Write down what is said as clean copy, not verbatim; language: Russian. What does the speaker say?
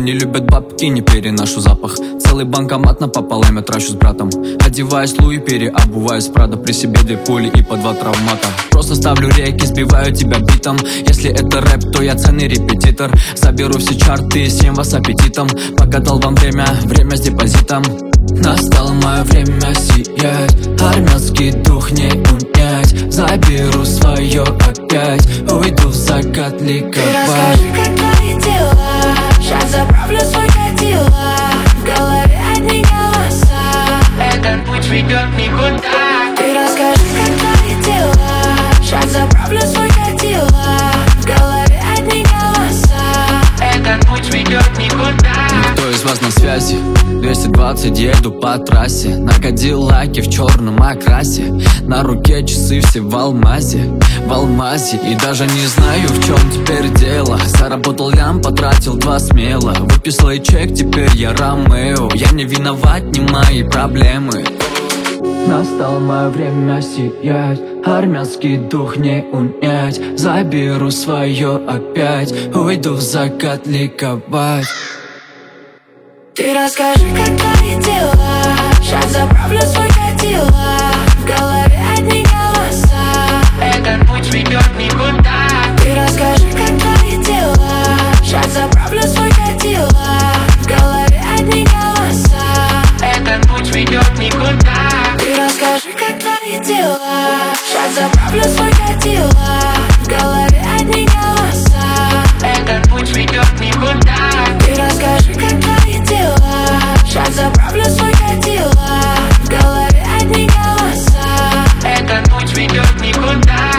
не любят бабки, не переношу запах. Целый банкомат напополам я трачу с братом. Одеваюсь Луи, переобуваюсь Прада. При себе 2 пули и по 2 травмата. Просто ставлю реки, сбиваю тебя битом. Если это рэп, то я ценный репетитор. Заберу все чарты и съем вас аппетитом. Пока дал вам время с депозитом. Настало мое время сиять. Армянский дух не унять. Заберу свое опять. Уйду в закат ликовать. Ты расскажи, как твои дела. Сейчас заправлю свой катила. В голове одни голоса. Этот путь ведет никуда. Ты расскажи, как твои дела. Сейчас заправлю свой катила. В голове одни голоса. Этот путь ведет никуда. Кто из вас на связи? 220 еду по трассе. На Кадиллаке в черном окрасе. На руке часы все в алмазе. В алмазе. И даже не знаю, в чем теперь дело. Заработал лям, потратил 2 смело. Выписал и чек, теперь я Ромео. Я не виноват, не мои проблемы. Настало мое время сиять. Армянский дух не унять. Заберу свое опять. Уйду в закат ликовать. Ты расскажи, как твои дела. Сейчас заправлю свой катила. В голове одни голоса. Этот путь ведет никуда. Ты расскажи, как твои дела. Сейчас заправлю свой катила. В голове одни голоса. Этот путь ведет никуда. Ты расскажи, как твои дела. Сейчас заправлю свой катила. В голове одни голоса. Этот путь ведет никуда. Ты расскажи, как твои дела. Сейчас заправлю свой катила. В голове одни голоса. Этот путь ведет никуда.